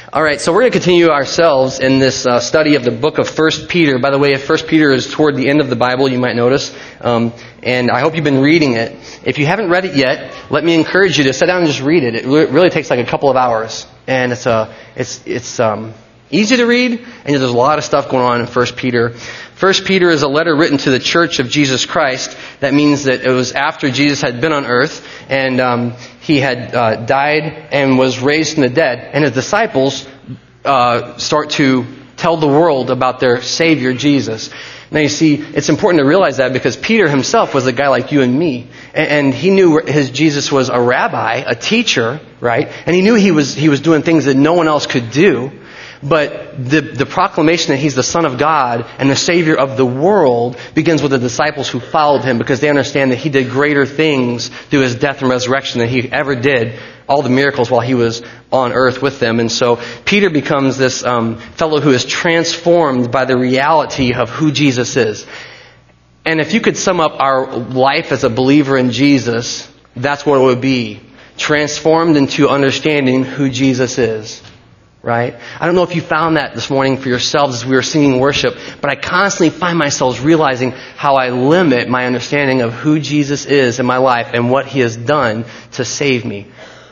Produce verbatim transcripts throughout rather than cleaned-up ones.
All right, so we're going to continue ourselves in this uh, study of the book of First Peter. By the way, First Peter is toward the end of the Bible, you might notice, um, and I hope you've been reading it. If you haven't read it yet, let me encourage you to sit down and just read it. It really takes like a couple of hours, and it's uh, it's it's um, easy to read, and there's a lot of stuff going on in First Peter. First Peter is a letter written to the Church of Jesus Christ. That means that it was after Jesus had been on earth, and um, he had uh, died and was raised from the dead. And his disciples uh, start to tell the world about their Savior, Jesus. Now you see, it's important to realize that because Peter himself was a guy like you and me. And, and he knew his Jesus was a rabbi, a teacher, right? And he knew he was he was doing things that no one else could do. But the, the proclamation that He's the Son of God and the Savior of the world begins with the disciples who followed Him, because they understand that He did greater things through His death and resurrection than He ever did, all the miracles while He was on earth with them. And so Peter becomes this um, fellow who is transformed by the reality of who Jesus is. And if you could sum up our life as a believer in Jesus, that's what it would be. Transformed into understanding who Jesus is. Right? I don't know if you found that this morning for yourselves as we were singing worship, but I constantly find myself realizing how I limit my understanding of who Jesus is in my life and what He has done to save me.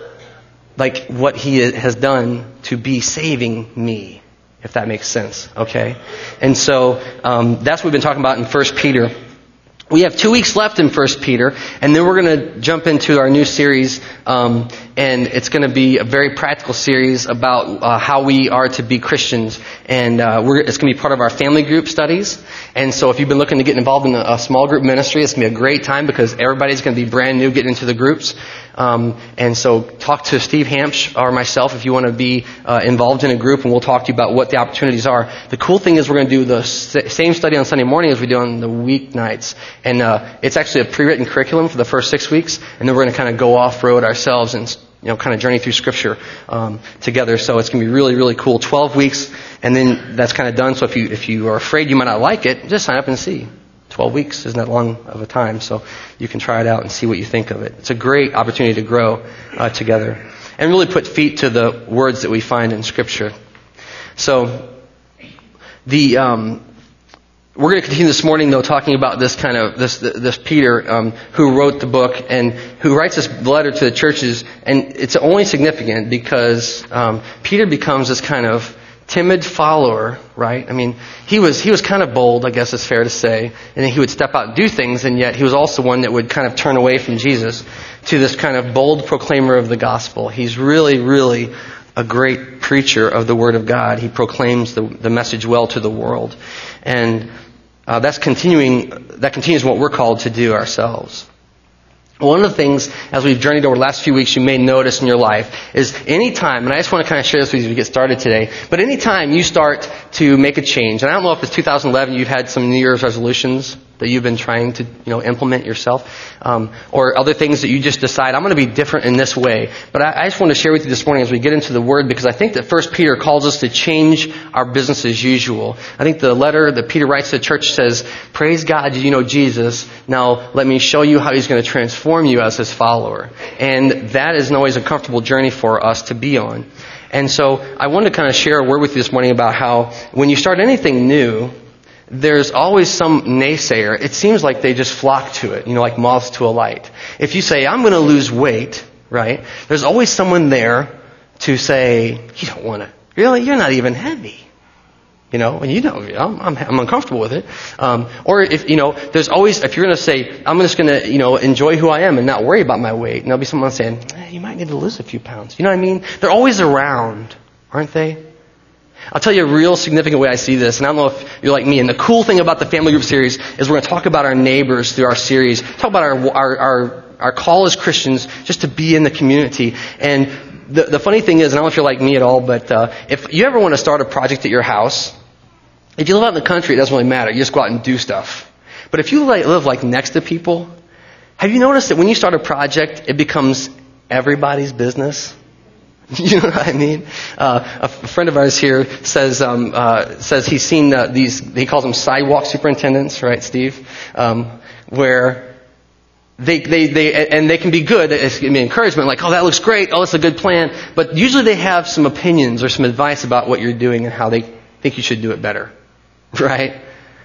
Like what He has done to be saving me, if that makes sense. Okay? And so um, that's what we've been talking about in First Peter. We have two weeks left in First Peter, and then we're going to jump into our new series, um, and it's going to be a very practical series about uh, how we are to be Christians, and uh, we're, it's going to be part of our family group studies. And so if you've been looking to get involved in a, a small group ministry, it's going to be a great time because everybody's going to be brand new getting into the groups. Um, and so talk to Steve Hampsh or myself if you want to be uh, involved in a group, and we'll talk to you about what the opportunities are. The cool thing is we're going to do the s- same study on Sunday morning as we do on the weeknights. And uh, it's actually a pre-written curriculum for the first six weeks, and then we're going to kind of go off-road ourselves and you know kind of journey through Scripture um, together. So it's going to be really, really cool. Twelve weeks, and then that's kind of done. So if you if you are afraid you might not like it, just sign up and see. Twelve weeks isn't that long of a time, so you can try it out and see what you think of it. It's a great opportunity to grow uh, together and really put feet to the words that we find in Scripture. So the um, we're going to continue this morning, though, talking about this kind of this this Peter um, who wrote the book and who writes this letter to the churches, and it's only significant because um, Peter becomes this kind of timid follower, right? I mean, he was he was kind of bold, I guess it's fair to say, and then he would step out and do things, and yet he was also one that would kind of turn away from Jesus to this kind of bold proclaimer of the gospel. He's really, really a great preacher of the Word of God. He proclaims the, the message well to the world, and uh, that's continuing. That continues what we're called to do ourselves. One of the things, as we've journeyed over the last few weeks, you may notice in your life is any time, and I just want to kind of share this with you as we get started today, but any time you start to make a change, and I don't know if it's two thousand eleven, you've had some New Year's resolutions that you've been trying to, you know, implement yourself, um, or other things that you just decide, I'm going to be different in this way. But I, I just want to share with you this morning as we get into the Word, because I think that First Peter calls us to change our business as usual. I think the letter that Peter writes to the church says, praise God, you know Jesus. Now let me show you how He's going to transform you as His follower. And that isn't always a comfortable journey for us to be on. And so I wanted to kind of share a word with you this morning about how when you start anything new, there's always some naysayer. It seems like they just flock to it, you know, like moths to a light. If you say, I'm going to lose weight, right, there's always someone there to say, you don't want to. Really? You're not even heavy. You know, and you know, I'm, I'm, I'm uncomfortable with it. Um, or if, you know, there's always, if you're going to say, I'm just going to, you know, enjoy who I am and not worry about my weight, and there'll be someone saying, eh, you might need to lose a few pounds. You know what I mean? They're always around, aren't they? I'll tell you a real significant way I see this, and I don't know if you're like me. And the cool thing about the Family Group series is we're going to talk about our neighbors through our series, talk about our our our, our call as Christians just to be in the community. And the the funny thing is, and I don't know if you're like me at all, but uh, if you ever want to start a project at your house, if you live out in the country, it doesn't really matter. You just go out and do stuff. But if you like, live like next to people, have you noticed that when you start a project, it becomes everybody's business? You know what I mean? Uh, a friend of ours here says um, uh, says he's seen uh, these. He calls them sidewalk superintendents, right, Steve? Um, where They, they, they, and they can be good. It can be encouragement, like, oh, that looks great. Oh, it's a good plan. But usually they have some opinions or some advice about what you're doing and how they think you should do it better. Right?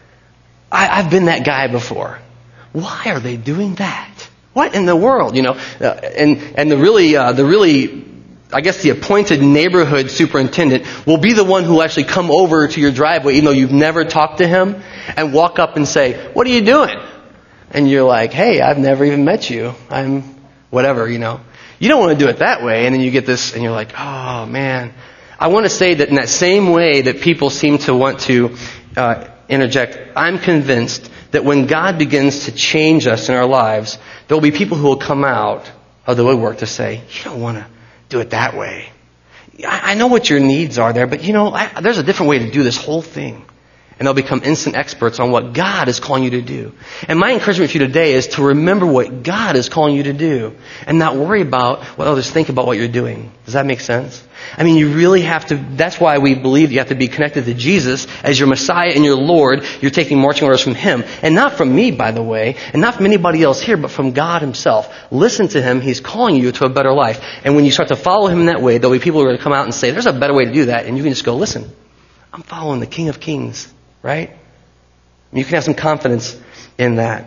I, I've been that guy before. Why are they doing that? What in the world? You know, uh, and, and the really, uh, the really, I guess the appointed neighborhood superintendent will be the one who will actually come over to your driveway, even though you've never talked to him, and walk up and say, what are you doing? And you're like, hey, I've never even met you. I'm whatever, you know. You don't want to do it that way. And then you get this, and you're like, oh, man. I want to say that in that same way that people seem to want to uh, interject, I'm convinced that when God begins to change us in our lives, there will be people who will come out of the woodwork to say, you don't want to do it that way. I, I know what your needs are there, but, you know, I, there's a different way to do this whole thing. And they'll become instant experts on what God is calling you to do. And my encouragement for you today is to remember what God is calling you to do and not worry about what others think about what you're doing. Does that make sense? I mean, you really have to, that's why we believe you have to be connected to Jesus as your Messiah and your Lord. You're taking marching orders from Him. And not from me, by the way, and not from anybody else here, but from God Himself. Listen to Him. He's calling you to a better life. And when you start to follow Him in that way, there'll be people who are going to come out and say, there's a better way to do that. And you can just go, listen, I'm following the King of Kings. Right? You can have some confidence in that.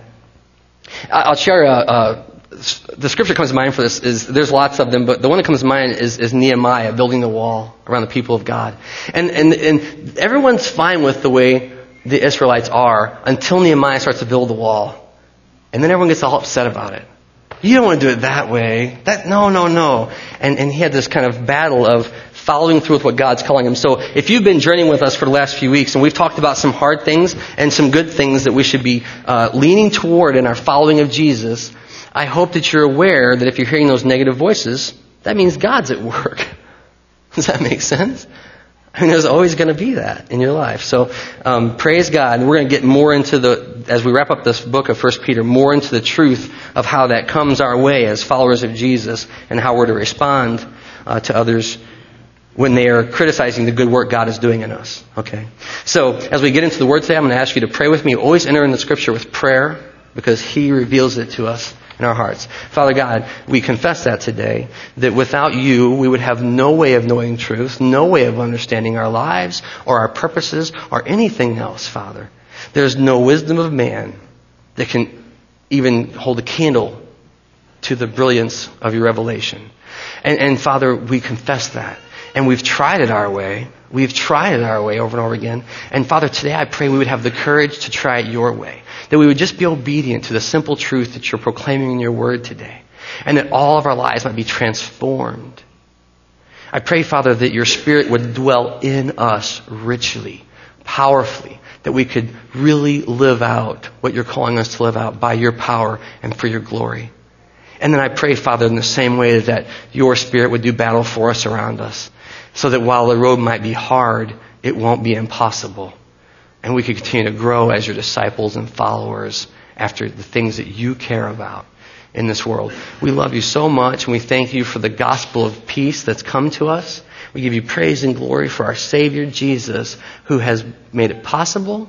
I'll share a, a, the scripture comes to mind for this. Is there's lots of them, but the one that comes to mind is, is Nehemiah building the wall around the people of God. And, and, and everyone's fine with the way the Israelites are until Nehemiah starts to build the wall. And then everyone gets all upset about it. You don't want to do it that way. That no, no, no. And, and he had this kind of battle of following through with what God's calling him. So if you've been journeying with us for the last few weeks, and we've talked about some hard things and some good things that we should be uh, leaning toward in our following of Jesus, I hope that you're aware that if you're hearing those negative voices, that means God's at work. Does that make sense? I mean, there's always going to be that in your life. So um, praise God. And we're going to get more into the, as we wrap up this book of First Peter, more into the truth of how that comes our way as followers of Jesus and how we're to respond uh, to others when they are criticizing the good work God is doing in us. Okay. So as we get into the Word today, I'm going to ask you to pray with me. Always enter in the Scripture with prayer because He reveals it to us in our hearts. Father God, we confess that today, that without You, we would have no way of knowing truth, no way of understanding our lives or our purposes or anything else, Father. There's no wisdom of man that can even hold a candle to the brilliance of Your revelation. And, and Father, we confess that. And we've tried it our way. We've tried it our way over and over again. And Father, today I pray we would have the courage to try it Your way. That we would just be obedient to the simple truth that You're proclaiming in Your Word today. And that all of our lives might be transformed. I pray, Father, that Your Spirit would dwell in us richly, powerfully. That we could really live out what You're calling us to live out by Your power and for Your glory. And then I pray, Father, in the same way that Your Spirit would do battle for us around us. So that while the road might be hard, it won't be impossible. And we can continue to grow as Your disciples and followers after the things that You care about in this world. We love You so much, and we thank You for the gospel of peace that's come to us. We give You praise and glory for our Savior, Jesus, who has made it possible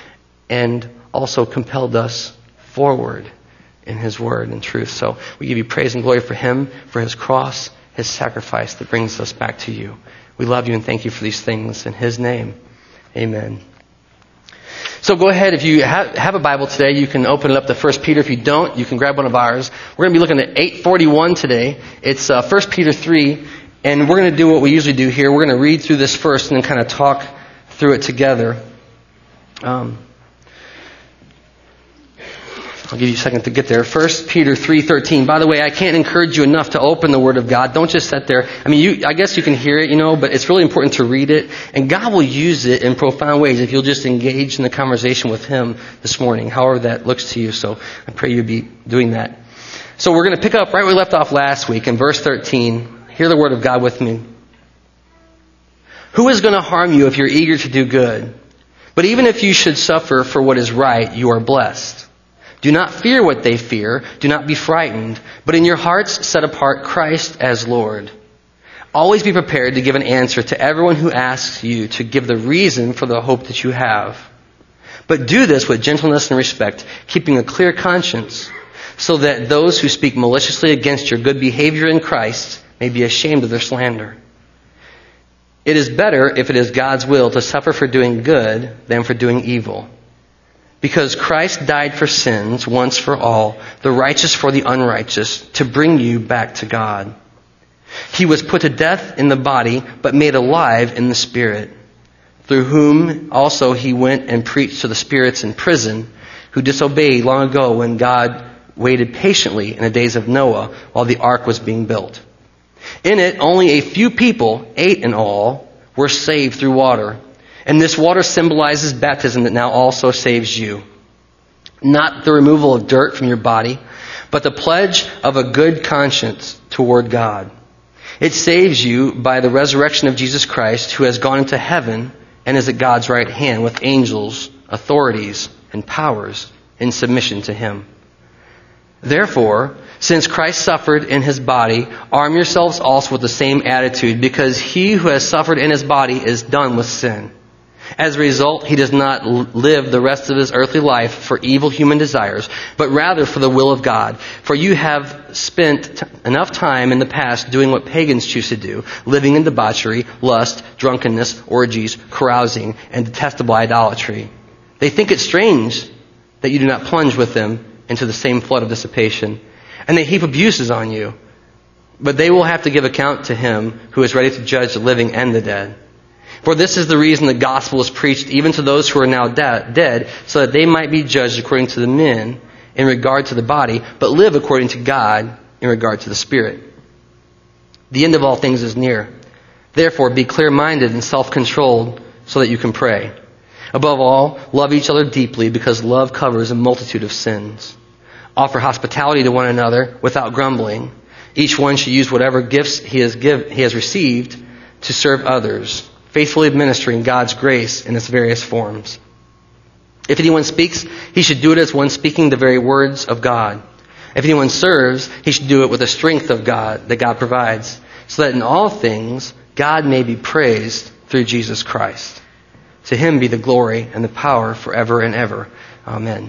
and also compelled us forward in His Word and truth. So we give You praise and glory for Him, for His cross, His sacrifice that brings us back to You. We love You and thank You for these things. In His name, amen. So go ahead, if you have, have a Bible today, you can open it up to First Peter. If you don't, you can grab one of ours. We're going to be looking at eight forty-one today. It's uh, First Peter three, and we're going to do what we usually do here. We're going to read through this first and then kind of talk through it together. Um, I'll give you a second to get there. First Peter three thirteen. By the way, I can't encourage you enough to open the Word of God. Don't just sit there. I mean, you, I guess you can hear it, you know, but it's really important to read it. And God will use it in profound ways if you'll just engage in the conversation with Him this morning, however that looks to you. So I pray you'll be doing that. So we're going to pick up right where we left off last week in verse thirteen. Hear the Word of God with me. Who is going to harm you if you're eager to do good? But even if you should suffer for what is right, you are blessed. Do not fear what they fear. Do not be frightened. But in your hearts set apart Christ as Lord. Always be prepared to give an answer to everyone who asks you to give the reason for the hope that you have. But do this with gentleness and respect, keeping a clear conscience, so that those who speak maliciously against your good behavior in Christ may be ashamed of their slander. It is better, if it is God's will, to suffer for doing good than for doing evil. Because Christ died for sins once for all, the righteous for the unrighteous, to bring you back to God. He was put to death in the body, but made alive in the Spirit, through whom also he went and preached to the spirits in prison, who disobeyed long ago when God waited patiently in the days of Noah while the ark was being built. In it, only a few people, eight in all, were saved through water. And this water symbolizes baptism that now also saves you. Not the removal of dirt from your body, but the pledge of a good conscience toward God. It saves you by the resurrection of Jesus Christ, who has gone into heaven and is at God's right hand with angels, authorities, and powers in submission to Him. Therefore, since Christ suffered in His body, arm yourselves also with the same attitude, because he who has suffered in His body is done with sin. As a result, he does not live the rest of his earthly life for evil human desires, but rather for the will of God. For you have spent t- enough time in the past doing what pagans choose to do, living in debauchery, lust, drunkenness, orgies, carousing, and detestable idolatry. They think it strange that you do not plunge with them into the same flood of dissipation, and they heap abuses on you. But they will have to give account to Him who is ready to judge the living and the dead. For this is the reason the gospel is preached even to those who are now de- dead, so that they might be judged according to the men in regard to the body, but live according to God in regard to the Spirit. The end of all things is near. Therefore, be clear-minded and self-controlled so that you can pray. Above all, love each other deeply, because love covers a multitude of sins. Offer hospitality to one another without grumbling. Each one should use whatever gifts he has give, he has received to serve others, faithfully administering God's grace in its various forms. If anyone speaks, he should do it as one speaking the very words of God. If anyone serves, he should do it with the strength of God that God provides, so that in all things God may be praised through Jesus Christ. To Him be the glory and the power forever and ever. Amen.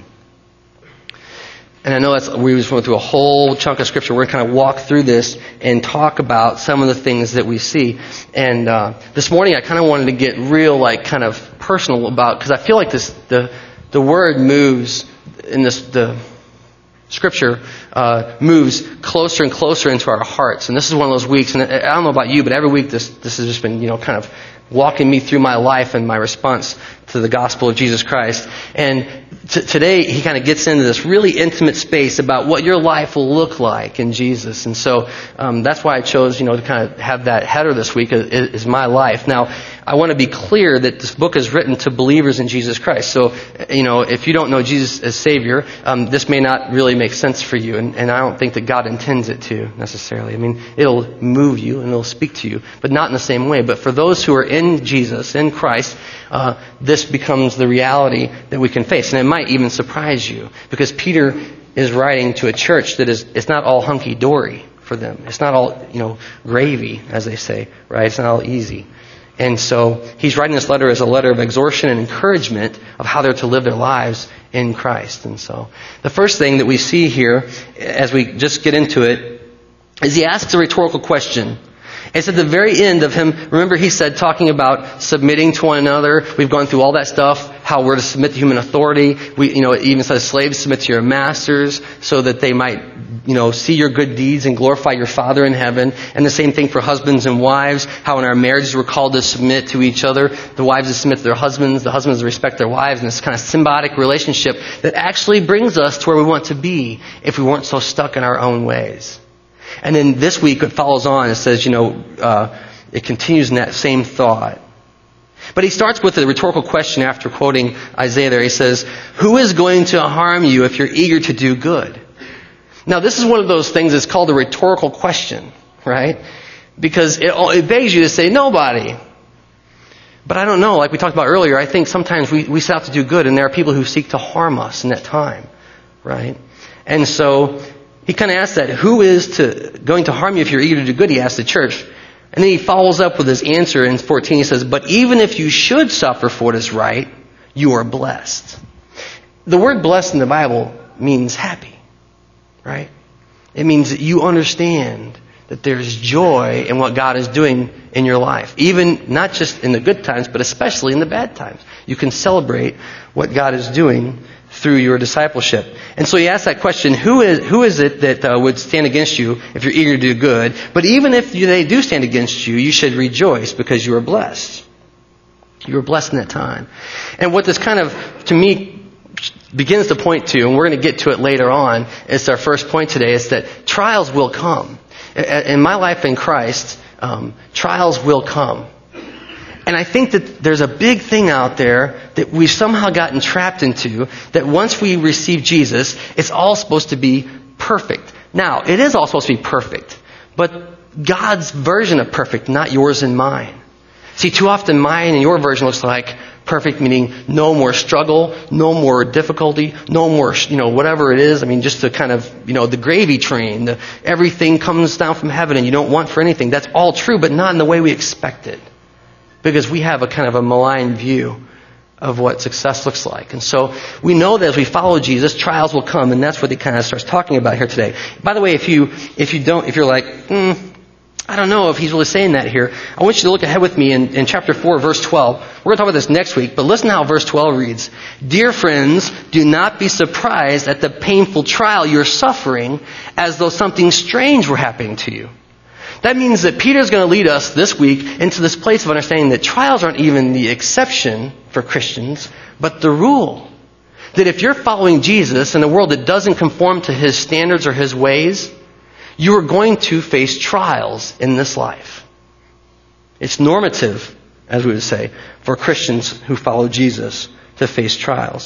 And I know that's, we just went through a whole chunk of Scripture. We're going to kind of walk through this and talk about some of the things that we see. And uh, this morning I kind of wanted to get real, like, kind of personal about, because I feel like this the the Word moves in this the Scripture uh, moves closer and closer into our hearts. And this is one of those weeks. And I don't know about you, but every week this this has just been, you know, kind of walking me through my life and my response to the gospel of Jesus Christ. And t- today he kind of gets into this really intimate space about what your life will look like in Jesus. And so um, that's why I chose, you know, to kind of have that header this week, is, is my life. Now, I want to be clear that this book is written to believers in Jesus Christ. So, you know, if you don't know Jesus as Savior, um, this may not really make sense for you. And, and I don't think that God intends it to necessarily. I mean, it'll move you and it'll speak to you, but not in the same way. But for those who are in Jesus, in Christ, uh, this becomes the reality that we can face. And it might even surprise you, because Peter is writing to a church that is, it's not all hunky-dory for them. It's not all, you know, gravy, as they say, right? It's not all easy. And so he's writing this letter as a letter of exhortation and encouragement of how they're to live their lives in Christ. And so the first thing that we see here, as we just get into it, is he asks a rhetorical question. It's at the very end of him. Remember, he said, talking about submitting to one another. We've gone through all that stuff, how we're to submit to human authority. We, you know, it even says, slaves, submit to your masters, so that they might, you know, see your good deeds and glorify your Father in heaven. And the same thing for husbands and wives, how in our marriages we're called to submit to each other. The wives to submit to their husbands, the husbands to respect their wives, and this kind of symbiotic relationship that actually brings us to where we want to be if we weren't so stuck in our own ways. And then this week it follows on. It says, you know, uh, it continues in that same thought. But he starts with a rhetorical question after quoting Isaiah there. He says, who is going to harm you if you're eager to do good? Now, this is one of those things that's called a rhetorical question, right? Because it, it begs you to say, nobody. But I don't know. Like we talked about earlier, I think sometimes we, we set out to do good, and there are people who seek to harm us in that time, right? And so he kind of asks that, who is to going to harm you if you're eager to do good? He asks the church. And then he follows up with his answer in fourteen. He says, but even if you should suffer for what is right, you are blessed. The word blessed in the Bible means happy. right? It means that you understand that there's joy in what God is doing in your life. Even not just in the good times, but especially in the bad times. You can celebrate what God is doing through your discipleship. And so you ask that question, who is who is it that uh, would stand against you if you're eager to do good? But even if you, they do stand against you, you should rejoice because you are blessed. You were blessed in that time. And what this kind of, to me, begins to point to, and we're going to get to it later on, it's our first point today, is that trials will come. In my life in Christ, um, trials will come. And I think that there's a big thing out there that we've somehow gotten trapped into, that once we receive Jesus, it's all supposed to be perfect. Now, it is all supposed to be perfect, but God's version of perfect, not yours and mine. See, too often mine and your version looks like perfect, meaning no more struggle, no more difficulty, no more, you know, whatever it is. I mean, just the kind of, you know, the gravy train, the, everything comes down from heaven and you don't want for anything. That's all true, but not in the way we expect it. Because we have a kind of a malign view of what success looks like. And so we know that as we follow Jesus, trials will come, and that's what he kind of starts talking about here today. By the way, if you if you don't, if you're like, mm, I don't know if he's really saying that here, I want you to look ahead with me in, in chapter four, verse twelve. We're going to talk about this next week, but listen to how verse twelve reads. Dear friends, do not be surprised at the painful trial you're suffering as though something strange were happening to you. That means that Peter's going to lead us this week into this place of understanding that trials aren't even the exception for Christians, but the rule. That if you're following Jesus in a world that doesn't conform to his standards or his ways, you are going to face trials in this life. It's normative, as we would say, for Christians who follow Jesus to face trials.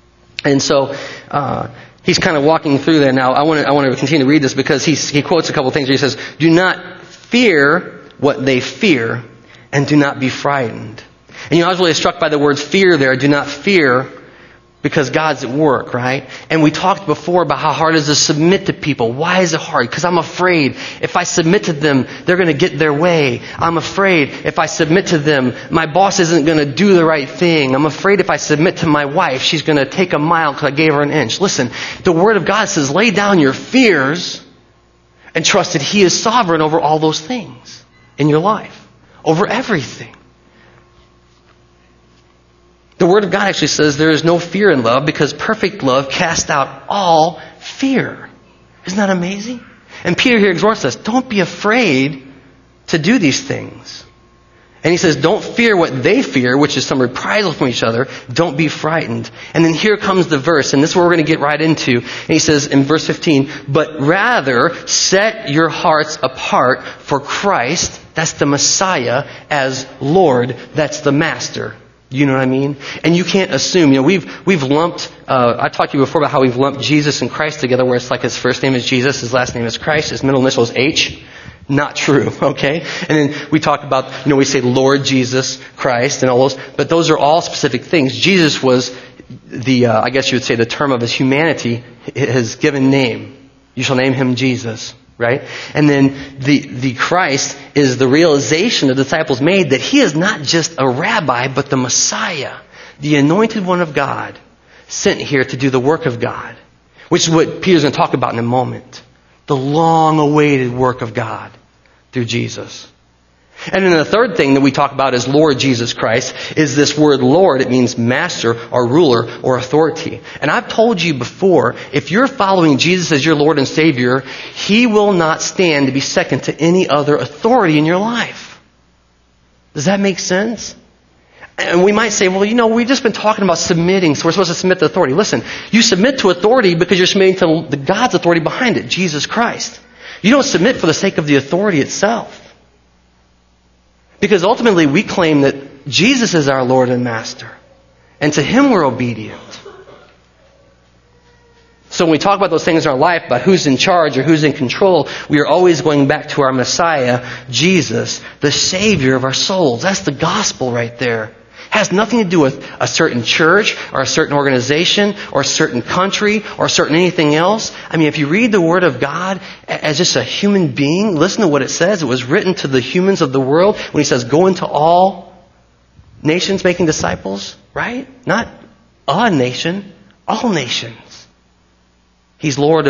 And so, uh, he's kind of walking through there now. I want to, I want to continue to read this because he's, he quotes a couple of things where he says, do not fear what they fear and do not be frightened. And you know, I was really struck by the word fear there. Do not fear because God's at work, right? And we talked before about how hard it is to submit to people. Why is it hard? Because I'm afraid if I submit to them, they're going to get their way. I'm afraid if I submit to them, my boss isn't going to do the right thing. I'm afraid if I submit to my wife, she's going to take a mile because I gave her an inch. Listen, the Word of God says, lay down your fears and trust that He is sovereign over all those things in your life, over everything. The Word of God actually says there is no fear in love because perfect love casts out all fear. Isn't that amazing? And Peter here exhorts us, don't be afraid to do these things. And he says, don't fear what they fear, which is some reprisal from each other. Don't be frightened. And then here comes the verse, and this is what we're going to get right into. And he says in verse fifteen, but rather set your hearts apart for Christ, that's the Messiah, as Lord, that's the Master. You know what I mean? And you can't assume, you know, we've, we've lumped, uh, I talked to you before about how we've lumped Jesus and Christ together, where it's like his first name is Jesus, his last name is Christ, his middle initial is H. Not true, okay? And then we talk about, you know, we say Lord Jesus Christ and all those, but those are all specific things. Jesus was the, uh, I guess you would say the term of his humanity, his given name. You shall name him Jesus, right? And then the, the Christ is the realization the disciples made that he is not just a rabbi, but the Messiah, the anointed one of God, sent here to do the work of God, which is what Peter's going to talk about in a moment. The long-awaited work of God through Jesus. And then the third thing that we talk about is Lord Jesus Christ, is this word Lord. It means master or ruler or authority. And I've told you before, if you're following Jesus as your Lord and Savior, He will not stand to be second to any other authority in your life. Does that make sense? And we might say, well, you know, we've just been talking about submitting, so we're supposed to submit to authority. Listen, you submit to authority because you're submitting to the God's authority behind it, Jesus Christ. You don't submit for the sake of the authority itself. Because ultimately we claim that Jesus is our Lord and Master. And to Him we're obedient. So when we talk about those things in our life, about who's in charge or who's in control, we are always going back to our Messiah, Jesus, the Savior of our souls. That's the gospel right there. It has nothing to do with a certain church or a certain organization or a certain country or a certain anything else. I mean, if you read the Word of God as just a human being, listen to what it says. It was written to the humans of the world when He says, go into all nations making disciples, right? Not a nation, all nations. He's Lord of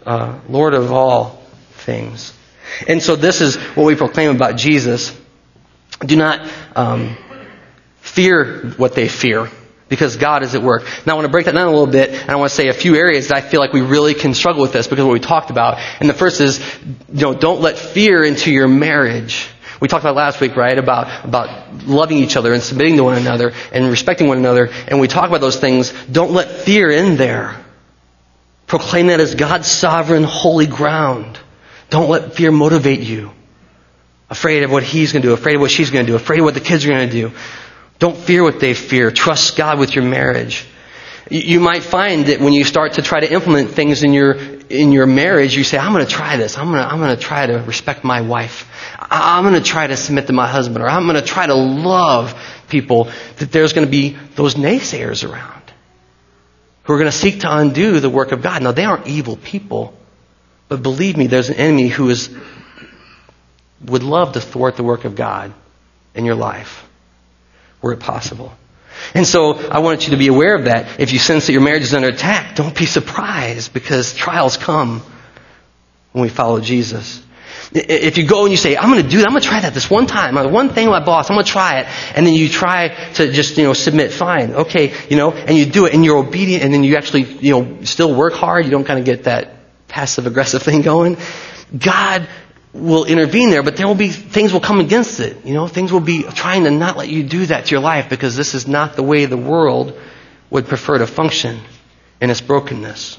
uh, Lord of all things. And so this is what we proclaim about Jesus. Do not um, fear what they fear, because God is at work. Now I want to break that down a little bit, and I want to say a few areas that I feel like we really can struggle with this because of what we talked about. And the first is, you know, don't let fear into your marriage. We talked about last week, right, about, about loving each other and submitting to one another and respecting one another. And we talk about those things. Don't let fear in there. Proclaim that as God's sovereign, holy ground. Don't let fear motivate you. Afraid of what he's going to do, afraid of what she's going to do, afraid of what the kids are going to do. Don't fear what they fear. Trust God with your marriage. You might find that when you start to try to implement things in your in your marriage, you say, I'm going to try this. I'm going to I'm going to try to respect my wife. I'm going to try to submit to my husband, or I'm going to try to love people. That there's going to be those naysayers around who are going to seek to undo the work of God. Now, they aren't evil people, but believe me, there's an enemy who is would love to thwart the work of God in your life, were it possible. And so I want you to be aware of that. If you sense that your marriage is under attack, don't be surprised, because trials come when we follow Jesus. If you go and you say, I'm going to do that, I'm going to try that this one time, one thing with my boss, I'm going to try it, and then you try to just, you know, submit, fine, okay, you know, and you do it, and you're obedient, and then you actually, you know, still work hard, you don't kind of get that passive-aggressive thing going, God will intervene there, but there will be, things will come against it. You know, things will be trying to not let you do that to your life, because this is not the way the world would prefer to function in its brokenness.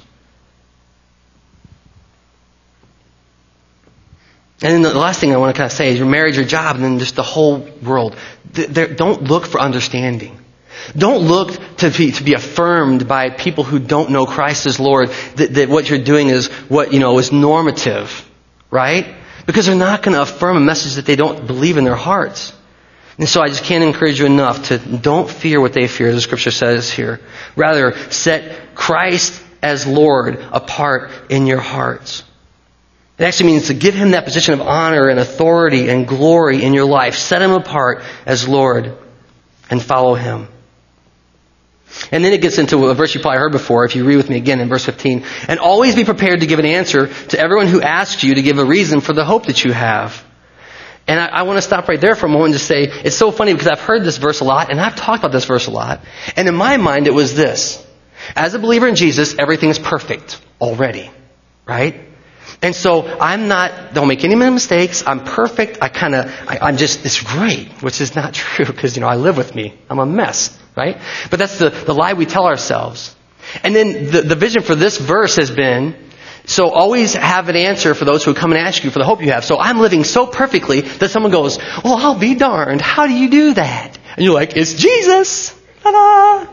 And then the last thing I want to kind of say is your marriage, your job, and then just the whole world. There, don't look for understanding. Don't look to be, to be affirmed by people who don't know Christ as Lord, that, that what you're doing is what, you know, is normative, right? Because they're not going to affirm a message that they don't believe in their hearts. And so I just can't encourage you enough to don't fear what they fear, as the Scripture says here. Rather, set Christ as Lord apart in your hearts. It actually means to give Him that position of honor and authority and glory in your life. Set Him apart as Lord and follow Him. And then it gets into a verse you probably heard before, if you read with me again in verse fifteen. And always be prepared to give an answer to everyone who asks you to give a reason for the hope that you have. And I, I want to stop right there for a moment and just say, it's so funny because I've heard this verse a lot, and I've talked about this verse a lot. And in my mind, it was this. As a believer in Jesus, everything is perfect already, right? And so I'm not, don't make any mistakes. I'm perfect. I kind of, I'm just, it's great, which is not true because, you know, I live with me. I'm a mess, right? But that's the, the lie we tell ourselves. And then the, the vision for this verse has been, so always have an answer for those who come and ask you for the hope you have. So I'm living so perfectly that someone goes, well, I'll be darned. How do you do that? And you're like, it's Jesus. Ta-da!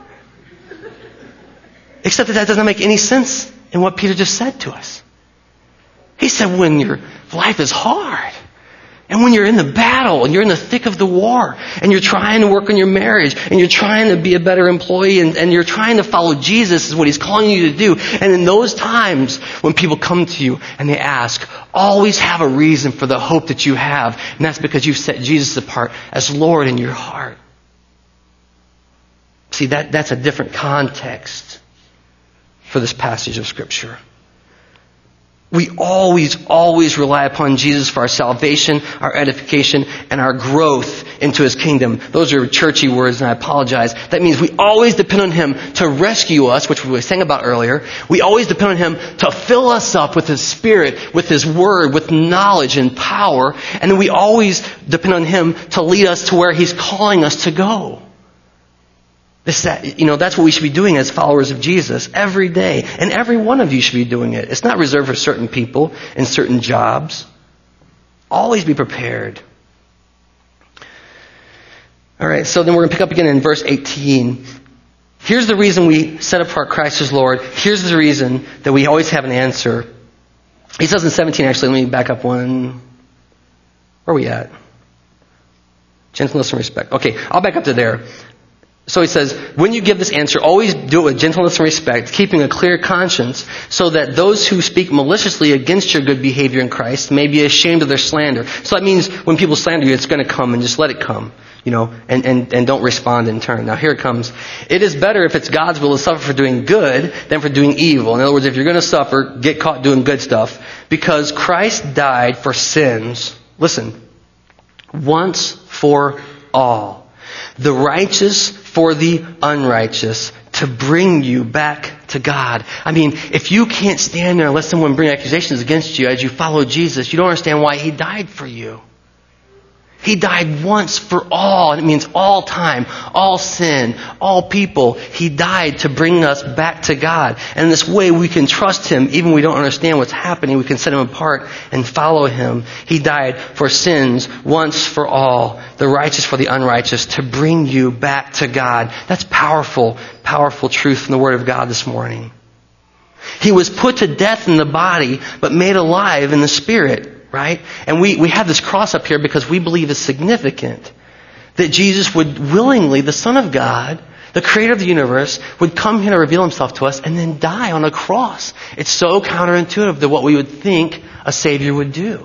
Except that that doesn't make any sense in what Peter just said to us. He said when your life is hard, and when you're in the battle, and you're in the thick of the war, and you're trying to work on your marriage, and you're trying to be a better employee, and, and you're trying to follow Jesus is what He's calling you to do. And in those times when people come to you and they ask, always have a reason for the hope that you have. And that's because you've set Jesus apart as Lord in your heart. See, that, that's a different context for this passage of Scripture. We always, always rely upon Jesus for our salvation, our edification, and our growth into His kingdom. Those are churchy words, and I apologize. That means we always depend on Him to rescue us, which we sang about earlier. We always depend on Him to fill us up with His Spirit, with His Word, with knowledge and power. And then we always depend on Him to lead us to where He's calling us to go. This, that, you know, that's what we should be doing as followers of Jesus every day. And every one of you should be doing it. It's not reserved for certain people and certain jobs. Always be prepared. All right, so then we're going to pick up again in verse eighteen. Here's the reason we set apart Christ as Lord. Here's the reason that we always have an answer. He says in seventeen, actually, let me back up one. Where are we at? Gentleness and respect. Okay, I'll back up to there. So he says, when you give this answer, always do it with gentleness and respect, keeping a clear conscience, so that those who speak maliciously against your good behavior in Christ may be ashamed of their slander. So that means when people slander you, it's going to come, and just let it come, you know, and, and, and don't respond in turn. Now here it comes. It is better if it's God's will to suffer for doing good than for doing evil. In other words, if you're going to suffer, get caught doing good stuff. Because Christ died for sins, listen, once for all. The righteous for the unrighteous, to bring you back to God. I mean, if you can't stand there and let someone bring accusations against you as you follow Jesus, you don't understand why He died for you. He died once for all. It means all time, all sin, all people. He died to bring us back to God. And in this way we can trust Him even when we don't understand what's happening. We can set Him apart and follow Him. He died for sins once for all, the righteous for the unrighteous, to bring you back to God. That's powerful, powerful truth from the Word of God this morning. He was put to death in the body, but made alive in the Spirit. Right? And we, we have this cross up here because we believe it's significant that Jesus would willingly, the Son of God, the Creator of the universe, would come here to reveal Himself to us and then die on a cross. It's so counterintuitive to what we would think a Savior would do.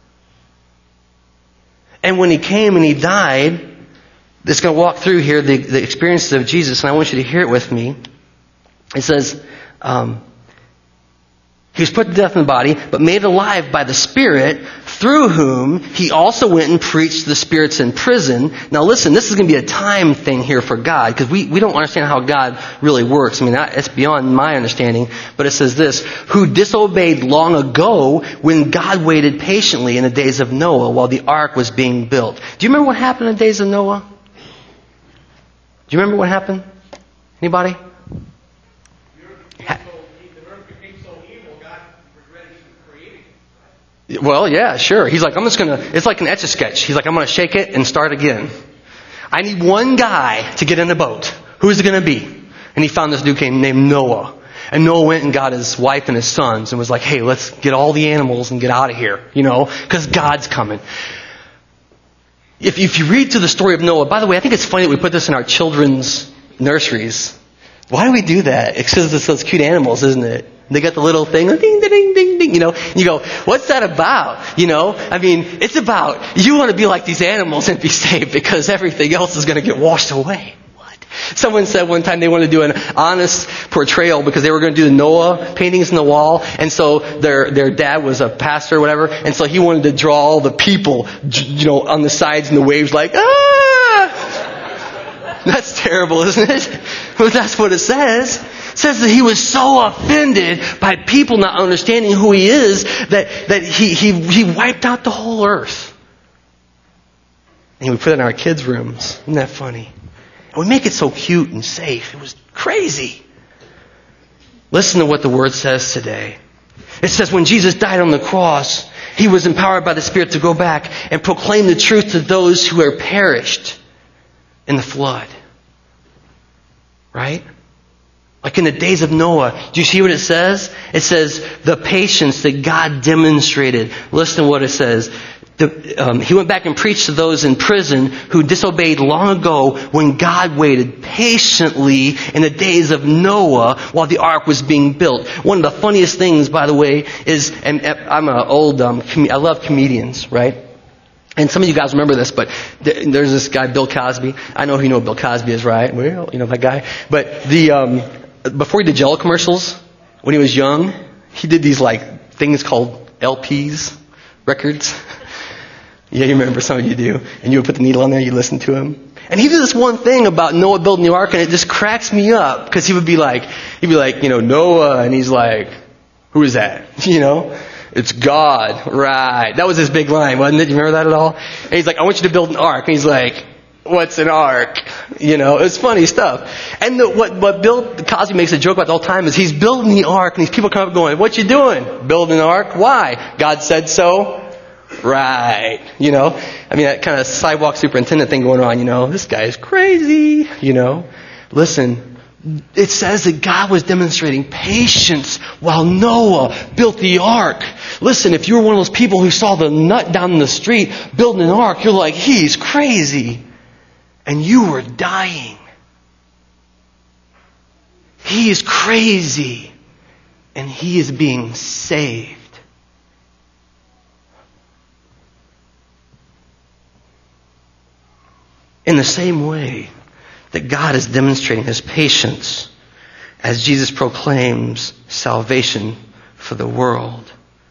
And when He came and He died, it's going to walk through here the, the experiences of Jesus, and I want you to hear it with me. It says, um, He was put to death in the body, but made alive by the Spirit, through whom He also went and preached to the spirits in prison. Now listen, this is going to be a time thing here for God, because we, we don't understand how God really works. I mean, that, it's beyond my understanding. But it says this, who disobeyed long ago when God waited patiently in the days of Noah while the ark was being built. Do you remember what happened in the days of Noah? Do you remember what happened? Anybody? Well, yeah, sure. He's like, I'm just going to, it's like an Etch-a-Sketch. He's like, I'm going to shake it and start again. I need one guy to get in the boat. Who's it going to be? And he found this dude named Noah. And Noah went and got his wife and his sons and was like, hey, let's get all the animals and get out of here, you know, because God's coming. If, if you read through the story of Noah, by the way, I think it's funny that we put this in our children's nurseries. Why do we do that? It's because it's those cute animals, isn't it? They got the little thing, ding, ding, ding, ding, ding, you know. You go, what's that about? You know, I mean, it's about, you want to be like these animals and be saved because everything else is going to get washed away. What? Someone said one time they wanted to do an honest portrayal because they were going to do the Noah paintings on the wall. And so their their dad was a pastor or whatever. And so he wanted to draw all the people, you know, on the sides and the waves like, ah! That's terrible, isn't it? But that's what it says. It says that he was so offended by people not understanding who he is that, that he, he, he wiped out the whole earth. And we put it in our kids' rooms. Isn't that funny? And we make it so cute and safe. It was crazy. Listen to what the Word says today. It says when Jesus died on the cross, He was empowered by the Spirit to go back and proclaim the truth to those who are perished in the flood. Right? Like in the days of Noah. Do you see what it says? It says the patience that God demonstrated. Listen to what it says. The, um, he went back and preached to those in prison who disobeyed long ago when God waited patiently in the days of Noah while the ark was being built. One of the funniest things, by the way, is, and I'm an old, um, com- I love comedians, right? And some of you guys remember this, but there's this guy, Bill Cosby. I know you know who Bill Cosby is, right? Well, you know that guy. But the um, before he did Jello commercials, when he was young, he did these like things called L Ps, records. Yeah, you remember, some of you do. And you would put the needle on there, you listen to him. And he did this one thing about Noah building the ark, and it just cracks me up because he would be like, he'd be like, you know, Noah, and he's like, who is that? You know? It's God, right. That was his big line, wasn't it? You remember that at all? And he's like, I want you to build an ark. And he's like, what's an ark? You know, it's funny stuff. And the, what, what Bill Cosby makes a joke about the whole time is he's building the ark, and these people come up going, what you doing? Building an ark? Why? God said so? Right. You know, I mean, that kind of sidewalk superintendent thing going on, you know, this guy is crazy, you know. Listen. It says that God was demonstrating patience while Noah built the ark. Listen, if you were one of those people who saw the nut down the street building an ark, you're like, he's crazy. And you were dying. He is crazy, and he is being saved. In the same way that God is demonstrating his patience as Jesus proclaims salvation for the world.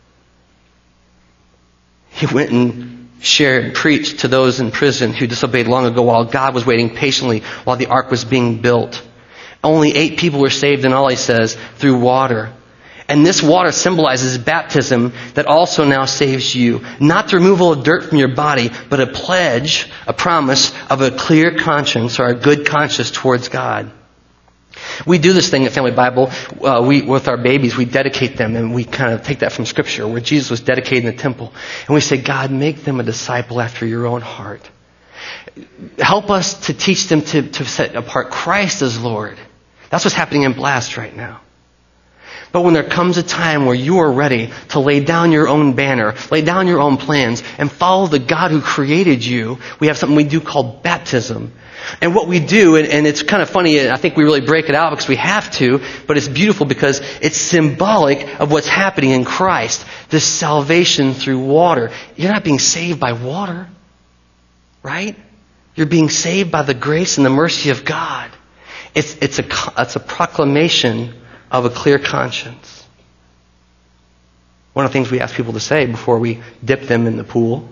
He went and shared and preached to those in prison who disobeyed long ago while God was waiting patiently while the ark was being built. Only eight people were saved in all, he says, through water. And this water symbolizes baptism that also now saves you. Not the removal of dirt from your body, but a pledge, a promise of a clear conscience or a good conscience towards God. We do this thing at Family Bible. Uh, we, with our babies, we dedicate them, and we kind of take that from Scripture, where Jesus was dedicated in the temple. And we say, God, make them a disciple after your own heart. Help us to teach them to, to set apart Christ as Lord. That's what's happening in Blast right now. But when there comes a time where you are ready to lay down your own banner, lay down your own plans, and follow the God who created you, we have something we do called baptism. And what we do, and, and it's kind of funny, I think we really break it out because we have to, but it's beautiful because it's symbolic of what's happening in Christ. This salvation through water. You're not being saved by water, right? You're being saved by the grace and the mercy of God. It's, it's, a, it's a proclamation of a clear conscience. One of the things we ask people to say before we dip them in the pool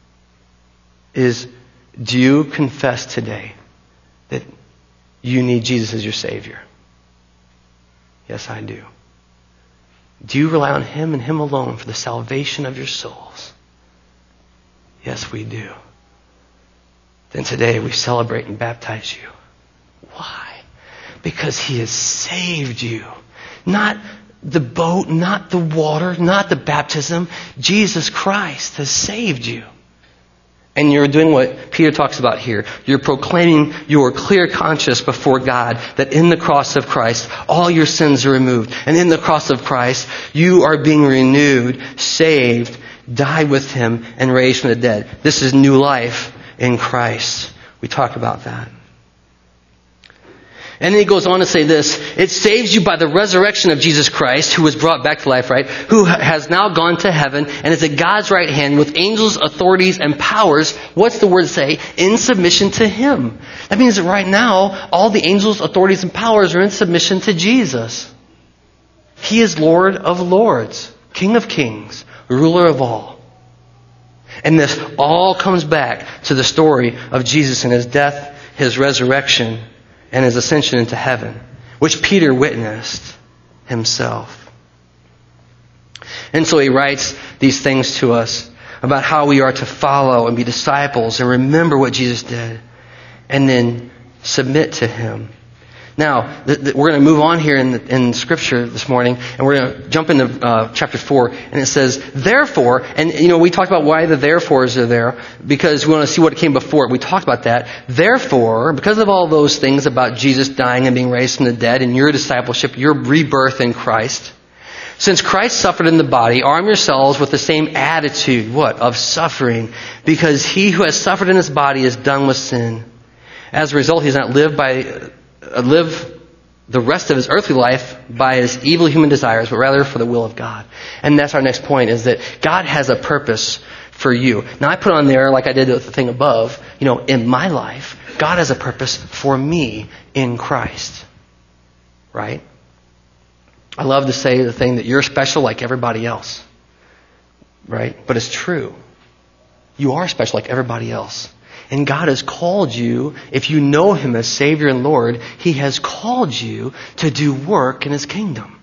is, do you confess today that you need Jesus as your Savior? Yes, I do. Do you rely on him and him alone for the salvation of your souls? Yes, we do. Then today we celebrate and baptize you. Why? Because he has saved you. Not the boat, not the water, not the baptism. Jesus Christ has saved you. And you're doing what Peter talks about here. You're proclaiming your clear conscience before God that in the cross of Christ, all your sins are removed. And in the cross of Christ, you are being renewed, saved, died with him, and raised from the dead. This is new life in Christ. We talk about that. And then he goes on to say this, it saves you by the resurrection of Jesus Christ, who was brought back to life, right? Who has now gone to heaven and is at God's right hand with angels, authorities, and powers. What's the word say? In submission to him. That means that right now, all the angels, authorities, and powers are in submission to Jesus. He is Lord of lords, King of kings, ruler of all. And this all comes back to the story of Jesus and his death, his resurrection, and his ascension into heaven, which Peter witnessed himself. And so he writes these things to us about how we are to follow and be disciples and remember what Jesus did and then submit to him. Now, th- th- we're going to move on here in, the, in Scripture this morning, and we're going to jump into uh, chapter four, and it says, therefore, and you know, we talked about why the therefores are there, because we want to see what came before it. We talked about that. Therefore, because of all those things about Jesus dying and being raised from the dead, and your discipleship, your rebirth in Christ, since Christ suffered in the body, arm yourselves with the same attitude, what? Of suffering, because he who has suffered in his body is done with sin. As a result, he does not live by... live the rest of his earthly life by his evil human desires, but rather for the will of God. And that's our next point, is that God has a purpose for you. Now I put on there, like I did with the thing above, you know, in my life, God has a purpose for me in Christ. Right? I love to say the thing that you're special like everybody else. Right? But it's true. You are special like everybody else. And God has called you, if you know him as Savior and Lord, he has called you to do work in his kingdom.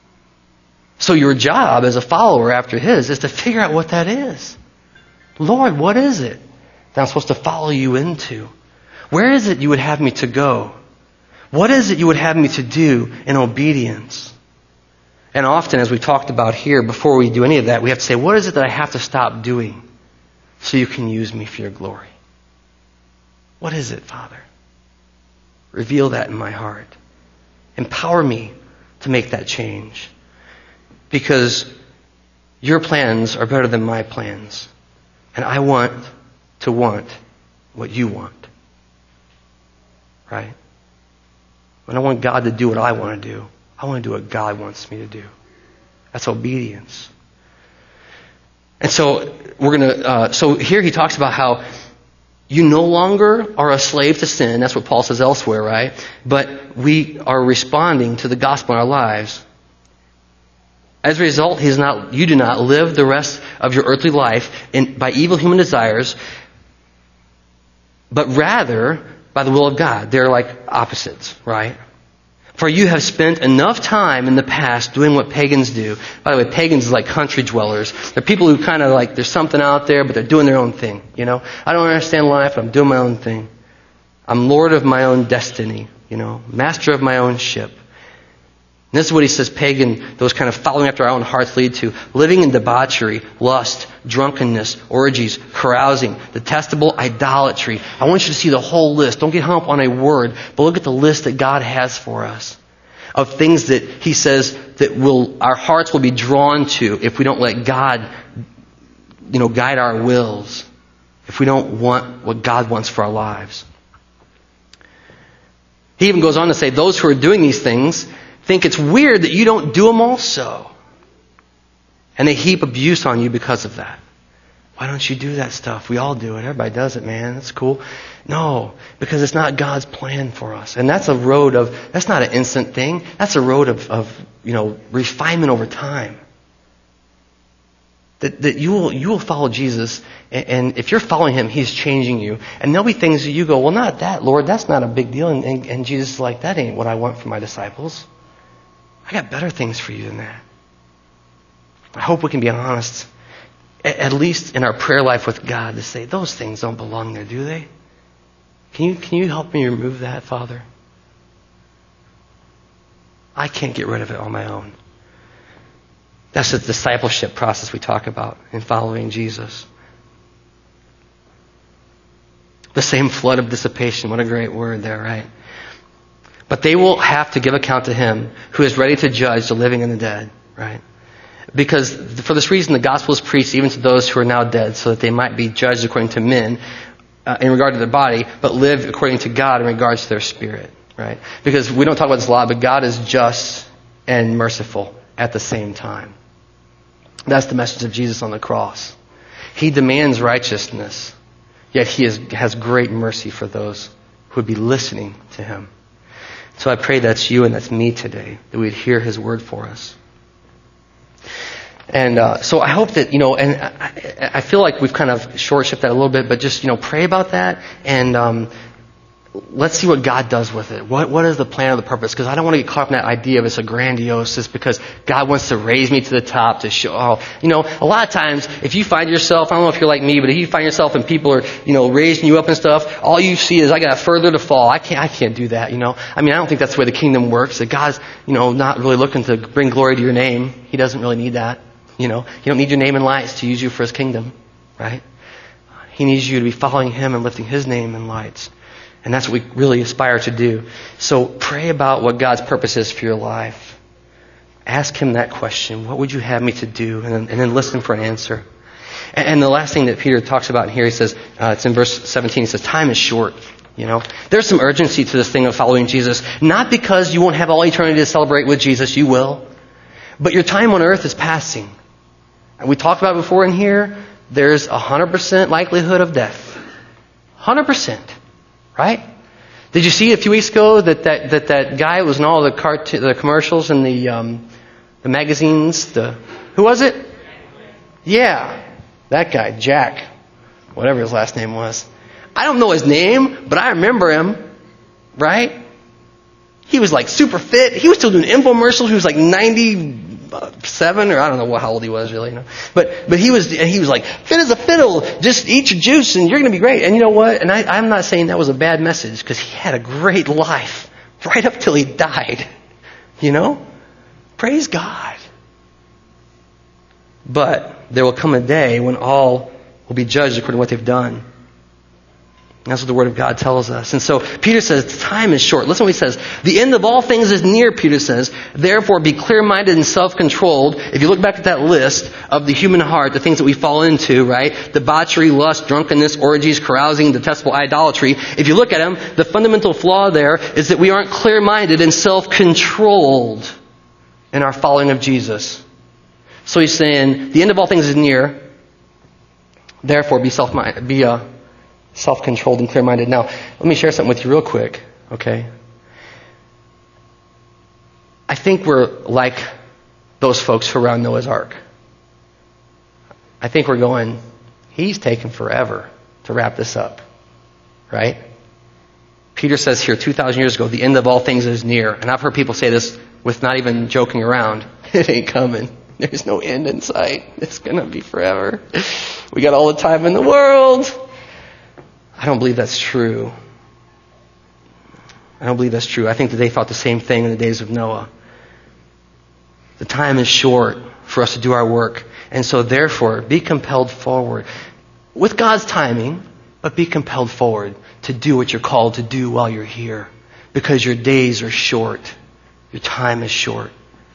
So your job as a follower after his is to figure out what that is. Lord, what is it that I'm supposed to follow you into? Where is it you would have me to go? What is it you would have me to do in obedience? And often, as we talked about here, before we do any of that, we have to say, what is it that I have to stop doing so you can use me for your glory? What is it, Father? Reveal that in my heart. Empower me to make that change. Because your plans are better than my plans. And I want to want what you want. Right? I don't want God to do what I want to do. I want to do what God wants me to do. That's obedience. And so we're going to. Uh, so here he talks about how you no longer are a slave to sin. That's what Paul says elsewhere, right? But we are responding to the gospel in our lives. As a result, he's not. You do not live the rest of your earthly life in, by evil human desires, but rather by the will of God. They're like opposites, right? For you have spent enough time in the past doing what pagans do. By the way, pagans is like country dwellers. They're people who kind of like, there's something out there, but they're doing their own thing. You know, I don't understand life, but I'm doing my own thing. I'm Lord of my own destiny. You know, master of my own ship. And this is what he says pagan, those kind of following after our own hearts lead to. Living in debauchery, lust, drunkenness, orgies, carousing, detestable idolatry. I want you to see the whole list. Don't get hung up on a word, but look at the list that God has for us of things that he says that will our hearts will be drawn to if we don't let God, you know, guide our wills. If we don't want what God wants for our lives. He even goes on to say those who are doing these things think it's weird that you don't do them also. And they heap abuse on you because of that. Why don't you do that stuff? We all do it. Everybody does it, man. That's cool. No, because it's not God's plan for us. And that's a road of, that's not an instant thing. That's a road of, of you know, refinement over time. That, that you will, you will follow Jesus, and, and if you're following Him, He's changing you. And there'll be things that you go, well, not that, Lord. That's not a big deal. And, and, and Jesus is like, that ain't what I want for my disciples. I got better things for you than that. I hope we can be honest, at least in our prayer life with God, to say, those things don't belong there, do they? Can you, can you help me remove that, Father? I can't get rid of it on my own. That's the discipleship process we talk about in following Jesus. The same flood of dissipation. What a great word there, right? But they will have to give account to Him who is ready to judge the living and the dead, right? Because for this reason, the gospel is preached even to those who are now dead, so that they might be judged according to men uh, in regard to their body, but live according to God in regards to their spirit, right? Because we don't talk about this a lot, but God is just and merciful at the same time. That's the message of Jesus on the cross. He demands righteousness, yet He is, has great mercy for those who would be listening to Him. So I pray that's you and that's me today, that we'd hear His word for us. And uh, so I hope that, you know, and I, I feel like we've kind of short-shifted that a little bit, but just, you know, pray about that, and um, let's see what God does with it. What What is the plan or the purpose? Because I don't want to get caught up in that idea of it's a grandiose, just because God wants to raise me to the top to show, oh, you know, a lot of times if you find yourself, I don't know if you're like me, but if you find yourself and people are, you know, raising you up and stuff, all you see is I got further to fall. I can't, I can't do that, you know. I mean, I don't think that's the way the kingdom works. That God's, you know, not really looking to bring glory to your name. He doesn't really need that, you know. You don't need your name in lights to use you for His kingdom, right? He needs you to be following Him and lifting His name in lights. And that's what we really aspire to do. So pray about what God's purpose is for your life. Ask Him that question. What would you have me to do? And then, and then listen for an answer. And, and the last thing that Peter talks about in here, he says, uh, it's in verse seventeen, he says, time is short. You know, there's some urgency to this thing of following Jesus. Not because you won't have all eternity to celebrate with Jesus. You will. But your time on earth is passing. And we talked about it before in here. There's a one hundred percent likelihood of death. one hundred percent. Right? Did you see a few weeks ago that that, that, that guy was in all the cart- the commercials and the um, the magazines? The who was it? Yeah, that guy, Jack, whatever his last name was. I don't know his name, but I remember him. Right? He was like super fit. He was still doing infomercials. He was like ninety-seven, or I don't know how old he was really. You know? But but he was he was like fit as a fiddle. Just eat your juice and you're going to be great. And you know what? And I, I'm not saying that was a bad message, because he had a great life right up till he died. You know, praise God. But there will come a day when all will be judged according to what they've done. That's what the Word of God tells us. And so Peter says, time is short. Listen to what he says. The end of all things is near, Peter says. Therefore, be clear-minded and self-controlled. If you look back at that list of the human heart, the things that we fall into, right? Debauchery, lust, drunkenness, orgies, carousing, detestable idolatry. If you look at them, the fundamental flaw there is that we aren't clear-minded and self-controlled in our following of Jesus. So he's saying, the end of all things is near. Therefore, be self-minded, be uh, self-controlled and clear-minded. Now, let me share something with you real quick, okay? I think we're like those folks who were around Noah's Ark. I think we're going, he's taking forever to wrap this up, right? Peter says here two thousand years ago, the end of all things is near. And I've heard people say this with not even joking around. It ain't coming. There's no end in sight. It's going to be forever. We got all the time in the world. I don't believe that's true. I don't believe that's true. I think that they thought the same thing in the days of Noah. The time is short for us to do our work. And so therefore, be compelled forward. With God's timing, but be compelled forward to do what you're called to do while you're here. Because your days are short. Your time is short.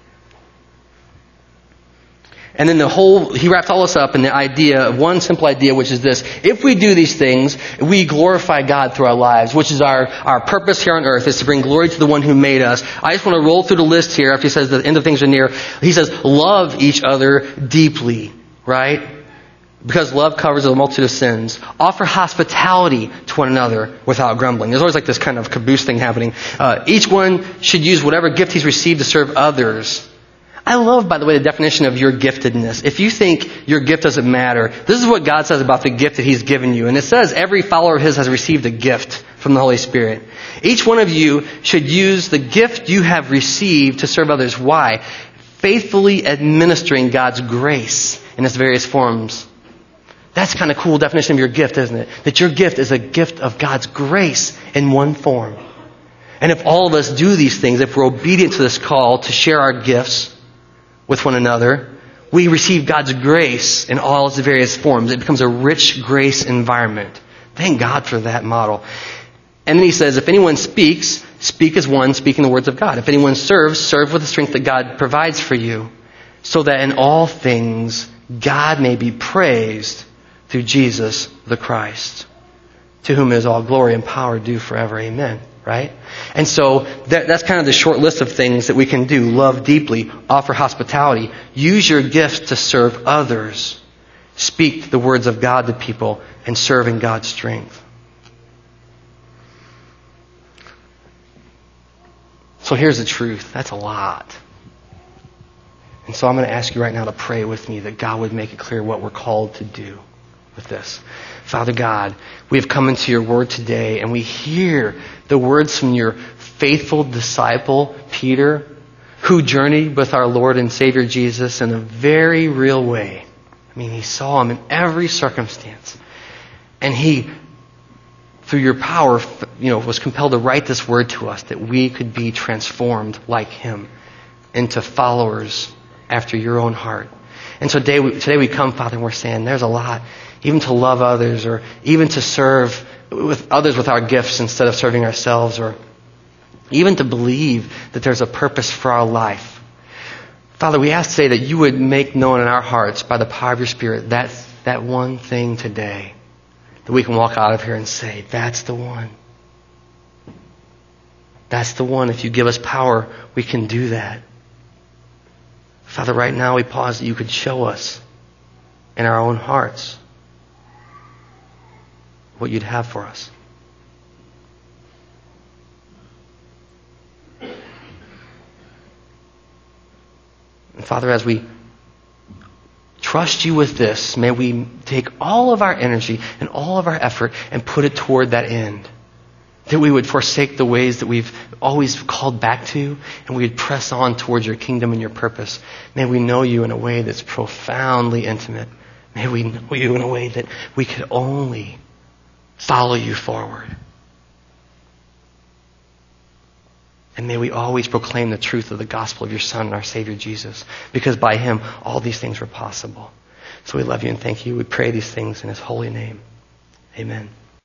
And then the whole, he wrapped all this up in the idea of one simple idea, which is this. If we do these things, we glorify God through our lives, which is our, our purpose here on earth, is to bring glory to the one who made us. I just want to roll through the list here after he says the end of things are near. He says, love each other deeply, right? Because love covers a multitude of sins. Offer hospitality to one another without grumbling. There's always like this kind of caboose thing happening. Uh, each one should use whatever gift he's received to serve others. I love, by the way, the definition of your giftedness. If you think your gift doesn't matter, this is what God says about the gift that He's given you. And it says every follower of His has received a gift from the Holy Spirit. Each one of you should use the gift you have received to serve others. Why? Faithfully administering God's grace in its various forms. That's kind of cool definition of your gift, isn't it? That your gift is a gift of God's grace in one form. And if all of us do these things, if we're obedient to this call to share our gifts with one another, we receive God's grace in all its various forms. It becomes a rich grace environment. Thank God for that model. And then he says, if anyone speaks, speak as one speaking the words of God. If anyone serves, serve with the strength that God provides for you, so that in all things God may be praised through Jesus the Christ, to whom is all glory and power due forever. Amen. Right? And so that, that's kind of the short list of things that we can do. Love deeply. Offer hospitality. Use your gifts to serve others. Speak the words of God to people and serve in God's strength. So here's the truth. That's a lot. And so I'm going to ask you right now to pray with me that God would make it clear what we're called to do with this. Father God, we have come into your word today and we hear the words from your faithful disciple, Peter, who journeyed with our Lord and Savior Jesus in a very real way. I mean, he saw him in every circumstance. And he, through your power, you know, was compelled to write this word to us that we could be transformed like him into followers after your own heart. And so today we, today we come, Father, and we're saying there's a lot, even to love others or even to serve with others with our gifts instead of serving ourselves, or even to believe that there's a purpose for our life. Father, we ask today that you would make known in our hearts by the power of your Spirit that, that one thing today that we can walk out of here and say, that's the one. That's the one. If you give us power, we can do that. Father, right now we pause that you could show us in our own hearts what you'd have for us. And Father, as we trust you with this, may we take all of our energy and all of our effort and put it toward that end. That we would forsake the ways that we've always called back to, and we would press on towards your kingdom and your purpose. May we know you in a way that's profoundly intimate. May we know you in a way that we could only follow you forward. And may we always proclaim the truth of the gospel of your Son and our Savior Jesus, because by him all these things were possible. So we love you and thank you. We pray these things in his holy name. Amen.